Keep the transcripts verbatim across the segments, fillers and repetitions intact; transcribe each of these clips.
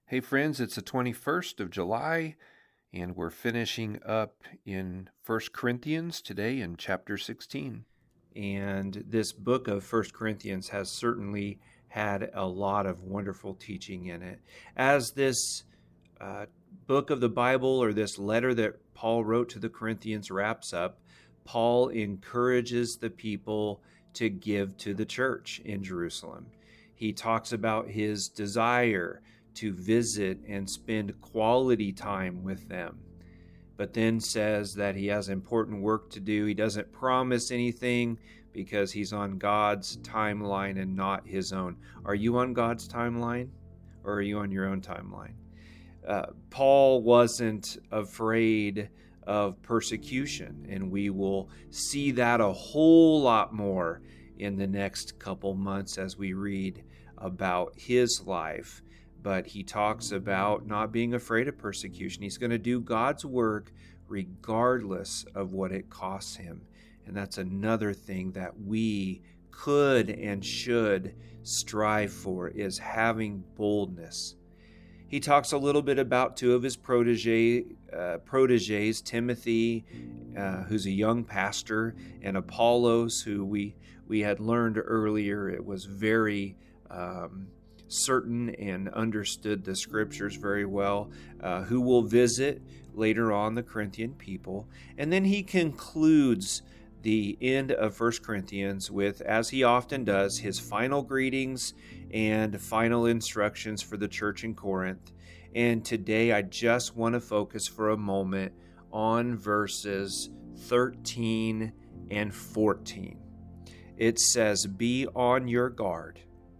Hey friends, it's the twenty-first of July, and we're finishing up in First Corinthians today in chapter sixteen. And this book of First Corinthians has certainly had a lot of wonderful teaching in it. As this uh, book of the Bible, or this letter that Paul wrote to the Corinthians, wraps up, Paul encourages the people to give to the church in Jerusalem. He talks about his desire to visit and spend quality time with them, but then says that he has important work to do. He doesn't promise anything because he's on God's timeline and not his own. Are you on God's timeline, or are you on your own timeline? Uh, Paul wasn't afraid of persecution, and we will see that a whole lot more in the next couple months as we read about his life. But he talks about not being afraid of persecution. He's going to do God's work regardless of what it costs him. And that's another thing that we could and should strive for, is having boldness. He talks a little bit about two of his protege, uh, proteges, Timothy, uh, who's a young pastor, and Apollos, who we, we had learned earlier it was very um, certain and understood the scriptures very well, uh, who will visit later on the Corinthian people. And then he concludes the end of First Corinthians with, as he often does, his final greetings and final instructions for the church in Corinth. And today I just want to focus for a moment on verses thirteen and fourteen. It says, "Be on your guard.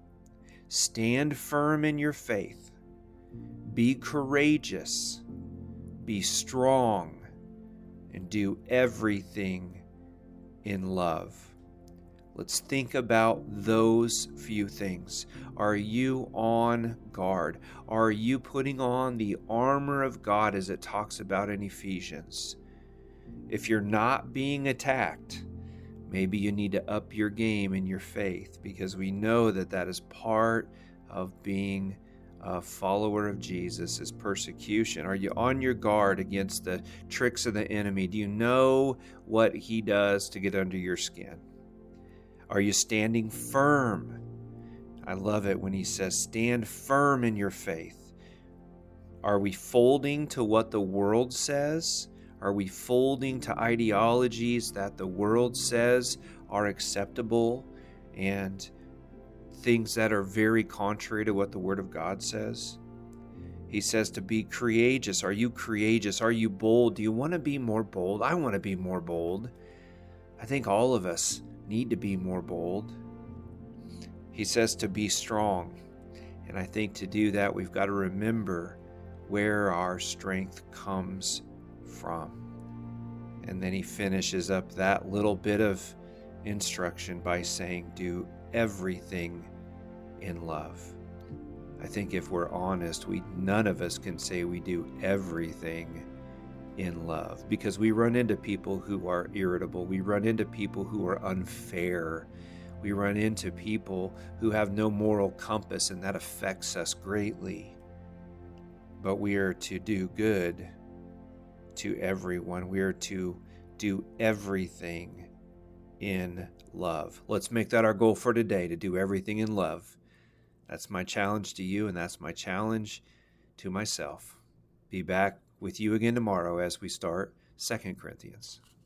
Stand firm in your faith. Be courageous. Be strong. And do everything in love." Let's think about those few things. Are you on guard? Are you putting on the armor of God as it talks about in Ephesians? If you're not being attacked, maybe you need to up your game in your faith, because we know that that is part of being a follower of Jesus, is persecution. Are you on your guard against the tricks of the enemy? Do you know what he does to get under your skin? Are you standing firm? I love it when he says, stand firm in your faith. Are we folding to what the world says? Are we folding to ideologies that the world says are acceptable and things that are very contrary to what the Word of God says? He says to be courageous. Are you courageous? Are you bold? Do you want to be more bold? I want to be more bold. I think all of us need to be more bold. He says to be strong. And I think to do that, we've got to remember where our strength comes from. And then he finishes up that little bit of instruction by saying, do everything in love. I think if we're honest, we none of us can say we do everything in love, because we run into people who are irritable. We run into people who are unfair. We run into people who have no moral compass, and that affects us greatly. But we are to do good to everyone. We are to do everything in love. Let's make that our goal for today, to do everything in love. That's my challenge to you, and that's my challenge to myself. Be back with you again tomorrow as we start Second Corinthians.